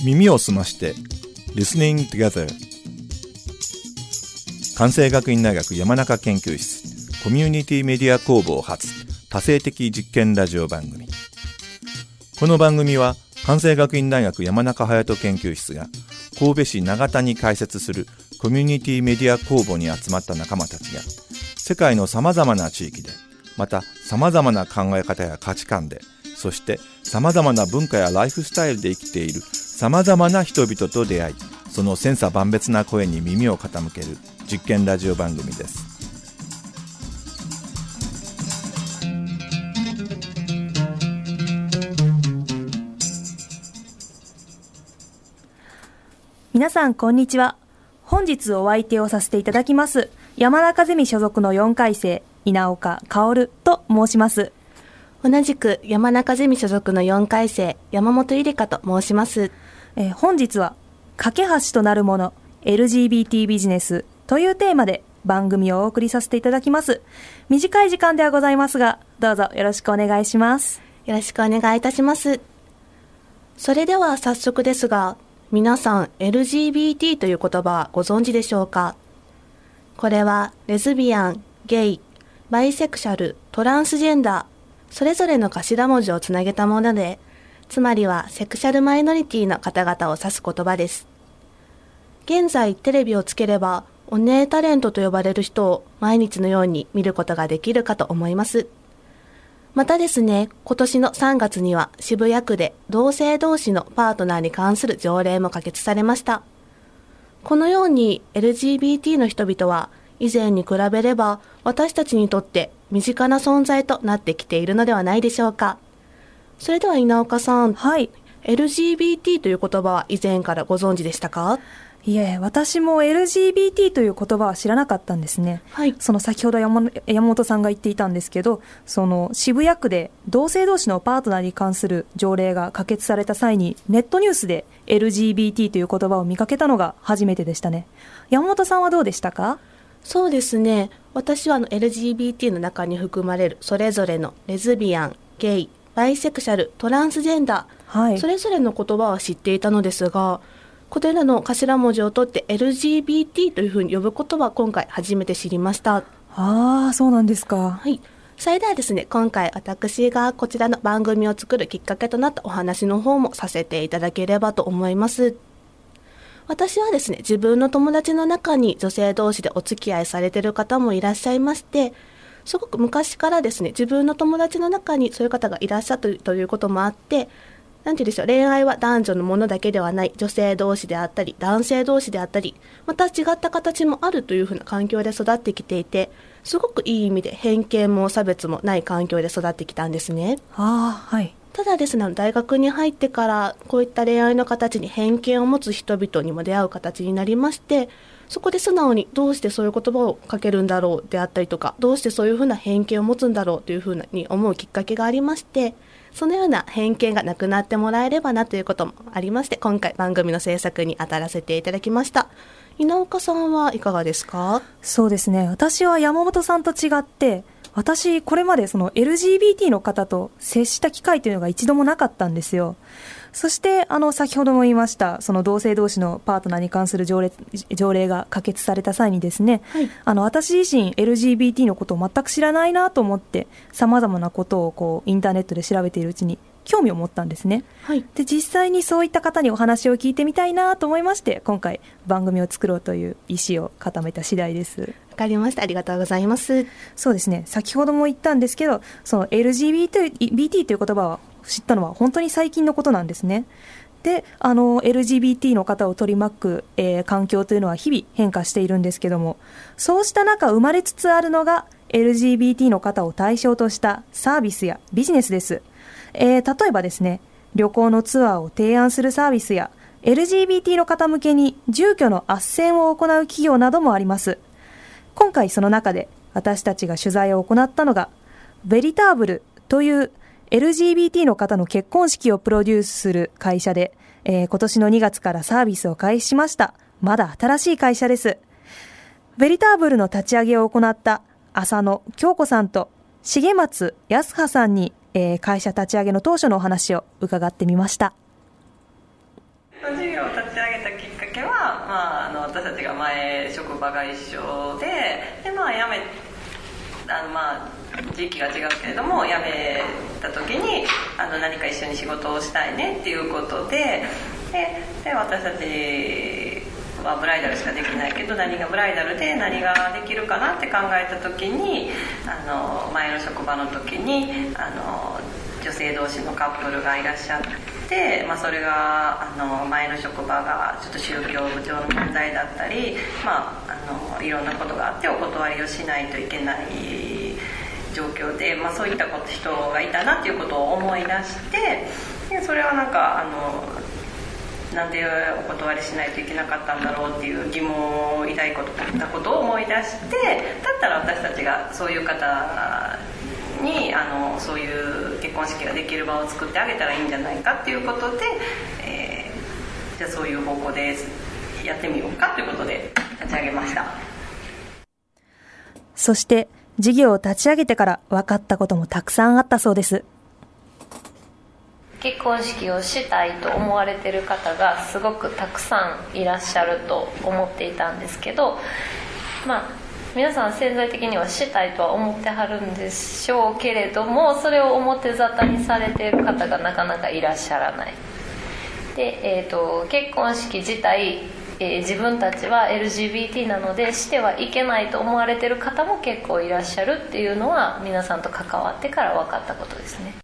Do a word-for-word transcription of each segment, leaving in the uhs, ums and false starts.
耳を澄まして Listening Together。 関西学院大学山中研究室コミュニティメディア工房発多性的実験ラジオ番組。この番組は関西学院大学山中隼人研究室が神戸市長田に開設するコミュニティメディア工房に集まった仲間たちが世界のさまざまな地域で、またさまざまな考え方や価値観で、そしてさまざまな文化やライフスタイルで生きているさまざまな人々と出会い、その千差万別な声に耳を傾ける実験ラジオ番組です。 皆さんこんにちは。本日お相手をさせていただきます山中ゼミ所属のよんかい生稲岡薫と申します。 同じく山中ゼミ所属のよんかい生山本ゆりかと申します。 えー、本日は架け橋となるもの エルジービーティー ビジネスというテーマで番組をお送りさせていただきます。短い時間ではございますが、どうぞよろしくお願いします。 よろしくお願いいたします。それでは早速ですが、皆さん エルジービーティー という言葉はご存知でしょうか？これはレズビアン、ゲイ、バイセクシャル、トランスジェンダー、それぞれの頭文字をつなげたもので、つまりはセクシャルマイノリティの方々を指す言葉です。現在テレビをつければオネータレントと呼ばれる人を毎日のように見ることができるかと思います。またですね、今年のさんがつには渋谷区で同性同士のパートナーに関する条例も可決されました。このように エルジービーティー の人々は以前に比べれば私たちにとって身近な存在となってきているのではないでしょうか。それでは稲岡さん、 はい、 エルジービーティー という言葉は以前からご存知でしたか？ いえ、私も エルジービーティー という言葉は知らなかったんですね。 はい、 その先ほど 山, 山本さんが言っていたんですけど、その渋谷区で同性同士のパートナーに関する条例が可決された際にネットニュースで エルジービーティー という言葉を見かけたのが初めてでしたね。山本さんはどうでしたか？ そうですね、私はあの エルジービーティー の中に含まれるそれぞれのレズビアン、ゲイ、バイセクシャル、トランスジェンダー、はい、それぞれの言葉は知っていたのですが、これらの頭文字を取って エルジービーティー というふうに呼ぶことは今回初めて知りました。 ああ、そうなんですか。 はい、それではですね、今回私がこちらの番組を作るきっかけとなったお話の方もさせていただければと思います。私はですね、自分の友達の中に女性同士でお付き合いされている方もいらっしゃいまして、すごく昔からですね、自分の友達の中にそういう方がいらっしゃるということもあって、なんて言うんでしょう、恋愛は男女のものだけではない、女性同士であったり男性同士であったり、また違った形もあるというふうな環境で育ってきていて、すごくいい意味で偏見も差別もない環境で育ってきたんですね。 あ、はい、 ただですね、大学に入ってからこういった恋愛の形に偏見を持つ人々にも出会う形になりまして、そこで素直にどうしてそういう言葉をかけるんだろうであったりとか、どうしてそういうふうな偏見を持つんだろうというふうに思うきっかけがありまして、そのような偏見がなくなってもらえればなということもありまして、今回番組の制作に当たらせていただきました。稲岡さんはいかがですか？ そうですね、私は山本さんと違って、私これまでその エルジービーティー の方と接した機会というのが一度もなかったんですよ。そしてあの先ほども言いましたその同性同士のパートナーに関する条例、条例が可決された際にですね、はい、あの私自身 エルジービーティー のことを全く知らないなと思ってさまざまなことをこうインターネットで調べているうちに興味を持ったんですね、はい、で実際にそういった方にお話を聞いてみたいなと思いまして、今回番組を作ろうという意思を固めた次第です。 わかりました、ありがとうございます。 そうですね、先ほども言ったんですけど、その エルジービーティー という言葉を知ったのは本当に最近のことなんですね。で、あの エルジービーティー の方を取り巻く、えー、環境というのは日々変化しているんですけども、そうした中生まれつつあるのが エルジービーティー の方を対象としたサービスやビジネスです。えー、例えばですね、旅行のツアーを提案するサービスや エルジービーティー の方向けに住居の斡旋を行う企業などもあります。今回その中で私たちが取材を行ったのがベリターブルという エルジービーティー の方の結婚式をプロデュースする会社で、えー、今年のにがつからサービスを開始しました。まだ新しい会社です。ベリターブルの立ち上げを行った浅野京子さんと重松康葉さんに、えー、会社立ち上げの当初のお話を伺ってみました。 事業を立ち上げたきっかけは、まあ、あの私たちが前職場が一緒で、で、まあ、辞めあの、まあ、時期が違うけれども辞めた時にあの何か一緒に仕事をしたいねっていうことで、で、で私たちはブライダルしかできないけど、何がブライダルで何ができるかなって考えた時に、あの前の職場の時にあの女性同士のカップルがいらっしゃって、まあ、それがあの前の職場がちょっと宗教部長の問題だったり、まあ、あのいろんなことがあってお断りをしないといけない状況で、まあ、そういった人がいたなっていうことを思い出して、でそれはなんかあのなんでお断りしないといけなかったんだろうっていう疑問を抱いたことを思い出して、だったら私たちがそういう方にあのそういう結婚式ができる場を作ってあげたらいいんじゃないかっていうことで、えー、じゃあそういう方向でやってみようかということで立ち上げました。 そして事業を立ち上げてから分かったこともたくさんあったそうです。 結婚式をしたいと思われている方がすごくたくさんいらっしゃると思っていたんですけど、まあ皆さん潜在的にはしたいとは思ってはるんでしょうけれども、それを表沙汰にされている方がなかなかいらっしゃらない。で、えーと、結婚式自体、えー、自分たちは エルジービーティー なのでしてはいけないと思われている方も結構いらっしゃるっていうのは皆さんと関わってから分かったことですね。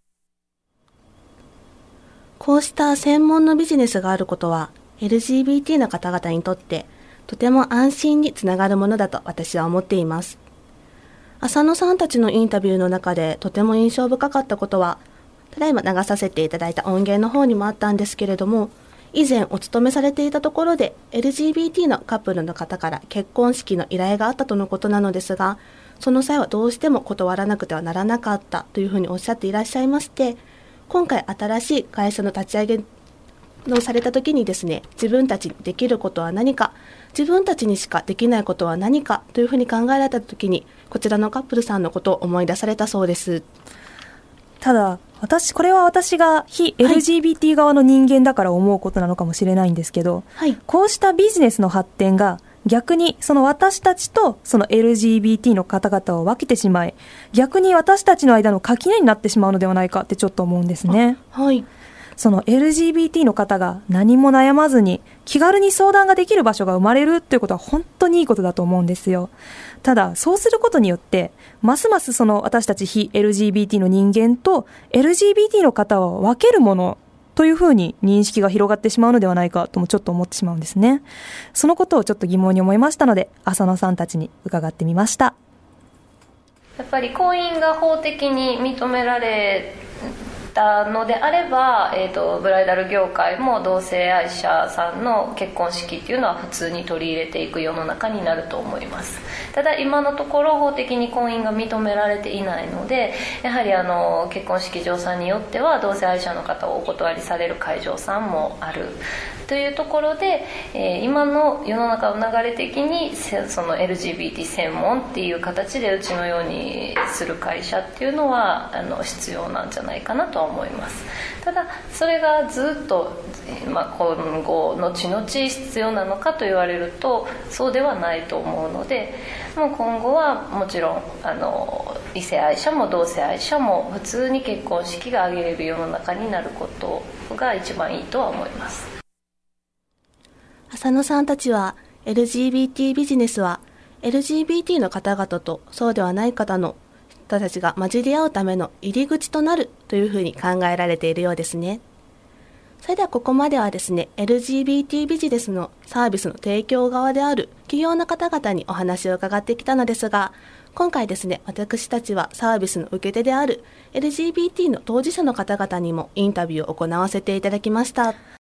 こうした専門のビジネスがあることは エルジービーティー の方々にとってとても安心につながるものだと私は思っています。浅野さんたちのインタビューの中でとても印象深かったことは、ただいま流させていただいた音源の方にもあったんですけれども、以前お勤めされていたところで エルジービーティー のカップルの方から結婚式の依頼があったとのことなのですが、その際はどうしても断らなくてはならなかったというふうにおっしゃっていらっしゃいまして、今回新しい会社の立ち上げをされた時にですね、自分たちにできることは何か、自分たちにしかできないことは何かというふうに考えられた時に、こちらのカップルさんのことを思い出されたそうです。 ただ私これは私が非 エルジービーティー 側の人間だから思うことなのかもしれないんですけど、はい、こうしたビジネスの発展が逆にその私たちとその エルジービーティー の方々を分けてしまい、逆に私たちの間の垣根になってしまうのではないかってちょっと思うんですね。はい。その エルジービーティー の方が何も悩まずに気軽に相談ができる場所が生まれるっていうことは本当にいいことだと思うんですよ。ただそうすることによってますますその私たち非 エルジービーティー の人間と エルジービーティー の方を分けるものというふうに認識が広がってしまうのではないかともちょっと思ってしまうんですね。そのことをちょっと疑問に思いましたので、浅野さんたちに伺ってみました。 やっぱり婚姻が法的に認められたのであれば、えーと、ブライダル業界も同性愛者さんの結婚式っていうのは普通に取り入れていく世の中になると思います。ただ今のところ法的に婚姻が認められていないので、やはりあの結婚式場さんによっては同性愛者の方をお断りされる会場さんもあるというところで、えー、今の世の中の流れ的にその エルジービーティー 専門っていう形でうちのようにする会社っていうのはあの必要なんじゃないかなとは思います。ただそれがずっと、まあ、今後後々必要なのかと言われるとそうではないと思うので、もう今後はもちろんあの異性愛者も同性愛者も普通に結婚式が挙げれる世の中になることが一番いいとは思います。 浅野さんたちは エルジービーティー ビジネスは エルジービーティー の方々とそうではない方の人たちが混じり合うための入り口となるというふうに考えられているようですね。それではここまではですね、 エルジービーティー ビジネスのサービスの提供側である企業の方々にお話を伺ってきたのですが、今回ですね、私たちはサービスの受け手である エルジービーティー の当事者の方々にもインタビューを行わせていただきました。